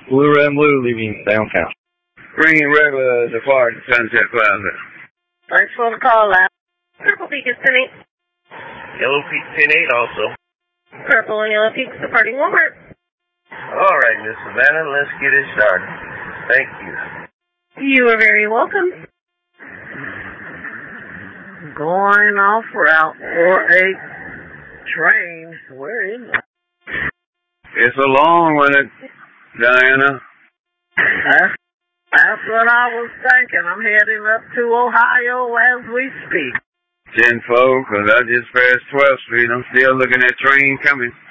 Blue, red, and blue leaving downtown. Green regular depart Sunset Plaza. Thanks for the call, Al. Purple Peak is 10-8. Yellow Peak 10-8 also. Purple and Yellow Peaks departing Walmart. All right, Miss Savannah, let's get it started. Thank you. You are very welcome. Going off route for a train. Where is it? It's a long one, Diana. That's what I was thinking. I'm heading up to Ohio as we speak. 10-4, because I just passed 12th Street. I'm still looking at train coming.